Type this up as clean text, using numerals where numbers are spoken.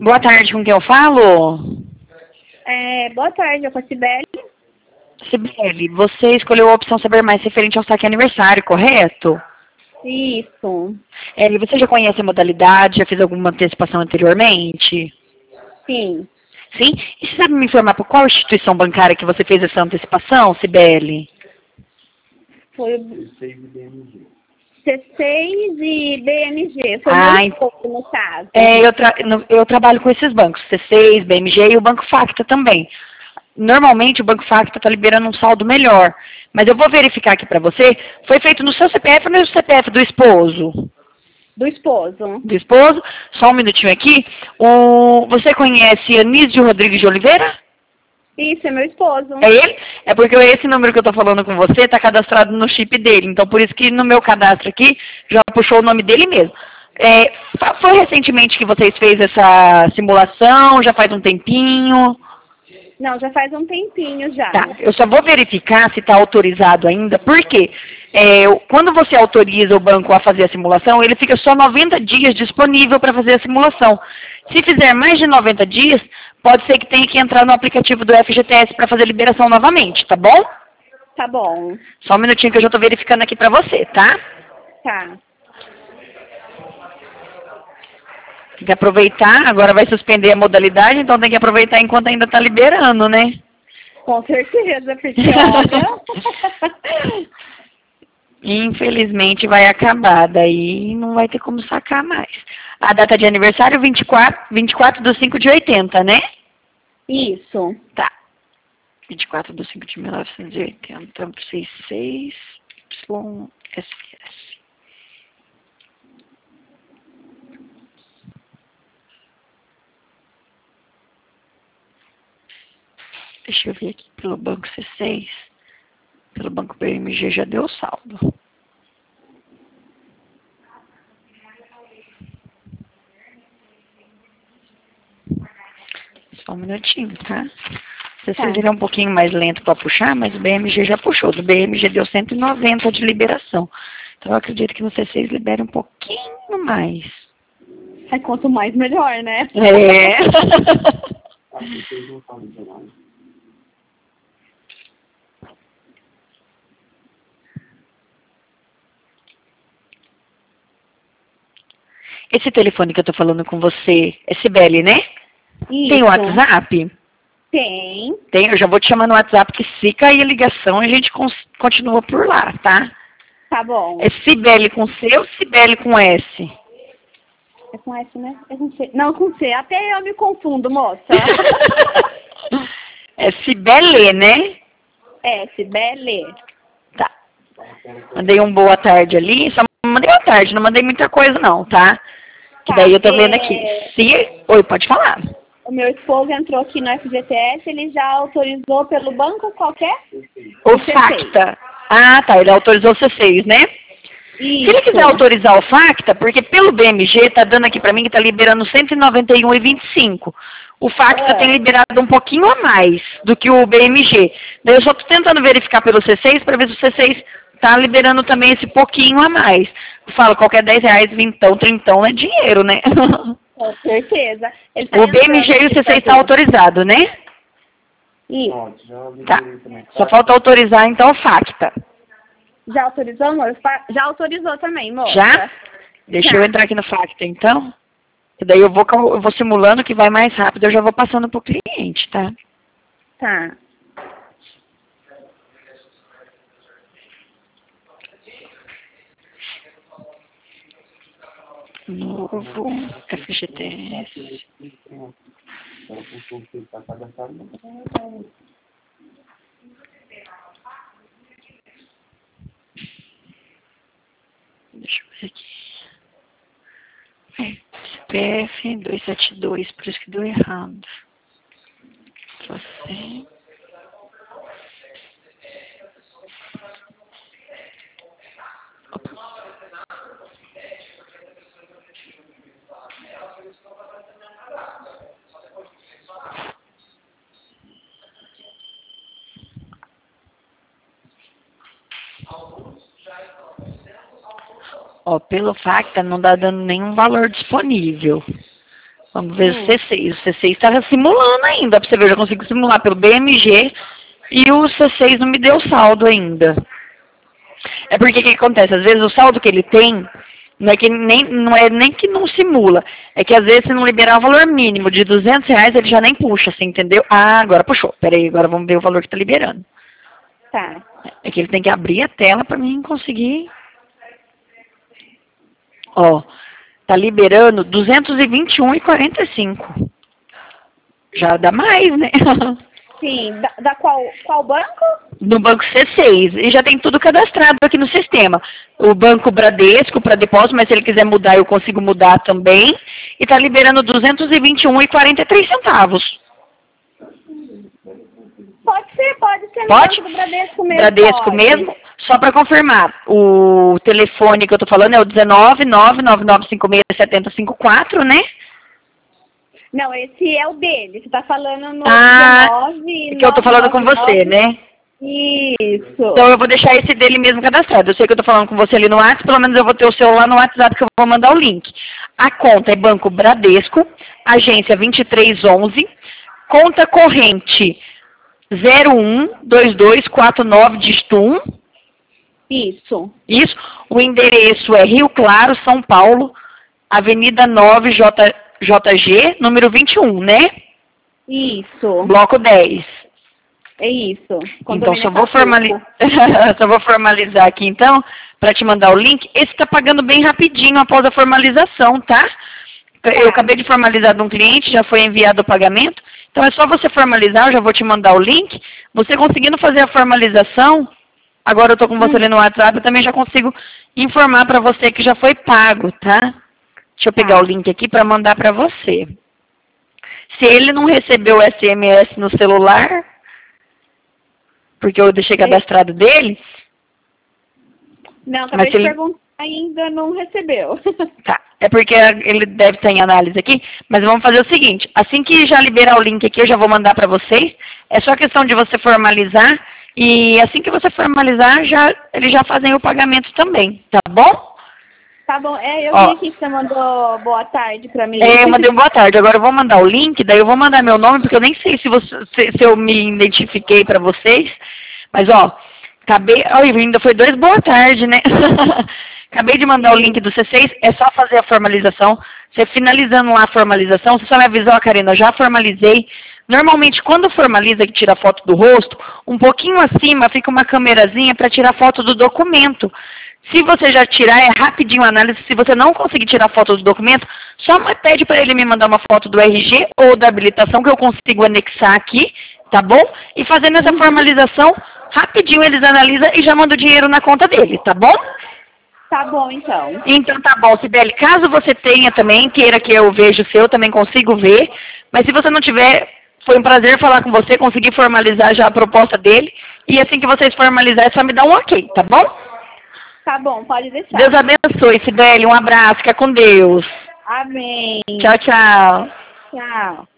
Boa tarde, com quem eu falo? Boa tarde, eu sou a Cibele. Sibeli, você escolheu a opção Saber Mais referente ao saque aniversário, correto? Isso, E você já conhece a modalidade, já fez alguma antecipação anteriormente? sim. Sim? E você sabe me informar por qual instituição bancária que você fez essa antecipação, Sibeli? Foi o C6 e BMG, foi Ah, meu esposo, no caso. eu trabalho com esses bancos, C6, BMG e o Banco Facta também. Normalmente o Banco Facta está liberando um saldo melhor, mas eu vou verificar aqui para você. Foi feito no seu CPF ou no CPF do esposo? Do esposo. Do esposo? Só um minutinho aqui. Você conhece Anísio Rodrigues de Oliveira? Isso, é meu esposo. É ele? É porque esse número que eu estou falando com você está cadastrado no chip dele. Então, por isso que no meu cadastro aqui já puxou o nome dele mesmo. Foi recentemente que vocês fez essa simulação? Já faz um tempinho? Não, já faz um tempinho já. Tá, eu só vou verificar se está autorizado ainda, porque quando você autoriza o banco a fazer a simulação, ele fica só 90 dias disponível para fazer a simulação. Se fizer mais de 90 dias, pode ser que tenha que entrar no aplicativo do FGTS para fazer a liberação novamente, tá bom? Tá bom. Só um minutinho que eu já estou verificando aqui para você, tá? Tá. Tem que aproveitar, agora vai suspender a modalidade, então tem que aproveitar enquanto ainda está liberando, né? Com certeza, porque olha... Infelizmente vai acabar, daí não vai ter como sacar mais. A data de aniversário 24/5 de 80, né? Isso. Tá. 24/5 de 1980, 66, YSS. Deixa eu ver aqui pelo banco C6. Pelo banco BMG já deu saldo. Só um minutinho, tá? C6 ele é um pouquinho mais lento para puxar, mas o BMG já puxou. Do BMG deu 190 de liberação. Então eu acredito que no C6 libere um pouquinho mais. Aí quanto mais melhor, né? É. Esse telefone que eu tô falando com você é Cibele, né? Isso. Tem o WhatsApp? Tem. Tem, eu já vou te chamar no WhatsApp, que se cair a ligação, a gente continua por lá, tá? Tá bom. É Cibele com C ou Cibele com S? É com S, né? É com C. Não, com C. Até eu me confundo, moça. É Cibele, né? É, Cibele. Tá. Mandei um boa tarde ali, só mandei boa tarde, não mandei muita coisa não, tá? Que daí eu tô vendo aqui. Oi, pode falar. O meu esposo entrou aqui no FGTS, ele já autorizou pelo banco qualquer? O Facta. Ah, tá, ele autorizou o C6, né? Isso. Se ele quiser autorizar o Facta, porque pelo BMG tá dando aqui pra mim que tá liberando 191,25. O Facta tem liberado um pouquinho a mais do que o BMG. Daí eu só tô tentando verificar pelo C6 para ver se o C6 tá liberando também esse pouquinho a mais. Eu falo, qualquer 10 reais, vintão, trintão é dinheiro, né? Com certeza. O BMG e o C6 está autorizado, né? Isso. Tá. Só falta autorizar então o Facta. Já autorizou, amor? Já autorizou também, moça. Já? Deixa eu entrar aqui no Facta então. E daí eu vou simulando que vai mais rápido, eu já vou passando pro cliente, tá? Tá. Novo FGTS. Deixa eu ver aqui. CPF 272, por isso que deu errado. Você. Opa. Ó, pelo Facta não dá dando nenhum valor disponível. Vamos ver o C6. O C6 está simulando ainda. Pra você ver, eu já consigo simular pelo BMG e o C6 não me deu saldo ainda. É porque o que acontece? Às vezes o saldo que ele tem não é nem que não simula. É que às vezes se não liberar o valor mínimo de R$200, ele já nem puxa, assim, entendeu? Ah, agora puxou. Peraí, agora vamos ver o valor que está liberando. Tá. É que ele tem que abrir a tela para mim conseguir. Ó, tá liberando 221,45. Já dá mais, né? Sim. Da qual banco? No banco C6. E já tem tudo cadastrado aqui no sistema. O banco Bradesco para depósito, mas se ele quiser mudar, eu consigo mudar também. E tá liberando 221,43 centavos. Pode ser no Pode? banco do Bradesco mesmo. Bradesco pode. mesmo? Só para confirmar, o telefone que eu tô falando é o 19999567054, né? Não, esse é o dele. Você tá falando no 19... Que eu tô falando com você, né? Isso. Então eu vou deixar esse dele mesmo cadastrado. Eu sei que eu tô falando com você ali no WhatsApp, pelo menos eu vou ter o seu lá no WhatsApp que eu vou mandar o link. A conta é Banco Bradesco, agência 2311, conta corrente 012249 dígito 1. Isso. Isso. O endereço é Rio Claro, São Paulo, Avenida 9 JG, número 21, né? Isso. Bloco 10. É isso. Então, só vou formalizar aqui, então, para te mandar o link. Esse está pagando bem rapidinho após a formalização, tá? Eu acabei de formalizar de um cliente, já foi enviado o pagamento. Então, é só você formalizar, eu já vou te mandar o link. Você conseguindo fazer a formalização, agora eu estou com você ali no WhatsApp, eu também já consigo informar para você que já foi pago, tá? Deixa eu pegar o link aqui para mandar para você. Se ele não recebeu o SMS no celular, porque eu deixei cadastrado dele. Não, acabei de perguntar, ainda não recebeu. Tá, é porque ele deve estar em análise aqui, mas vamos fazer o seguinte, assim que já liberar o link aqui, eu já vou mandar para vocês, é só questão de você formalizar, e assim que você formalizar, eles já fazem o pagamento também, tá bom? Tá bom, eu vi aqui que você mandou boa tarde pra mim. Eu mandei boa tarde, agora eu vou mandar o link, daí eu vou mandar meu nome, porque eu nem sei se eu me identifiquei para vocês, mas ó, ainda foi 2 boa tarde, né? Acabei de mandar o link do C6, é só fazer a formalização, você finalizando lá a formalização, você só me avisou, Karina, já formalizei. Normalmente, quando formaliza que tira foto do rosto, um pouquinho acima fica uma câmerazinha para tirar foto do documento. Se você já tirar, é rapidinho a análise. Se você não conseguir tirar foto do documento, só pede para ele me mandar uma foto do RG ou da habilitação que eu consigo anexar aqui, tá bom? E fazendo essa formalização, rapidinho eles analisam e já mandam o dinheiro na conta dele, tá bom? Tá bom, então. Então tá bom, Sibeli. Caso você tenha também, queira que eu veja o seu, também consigo ver. Mas se você não tiver, foi um prazer falar com você, conseguir formalizar já a proposta dele. E assim que vocês formalizarem, é só me dar um ok, tá bom? Tá bom, pode deixar. Deus abençoe, Sibeli. Um abraço, fica com Deus. Amém. Tchau, tchau. Tchau.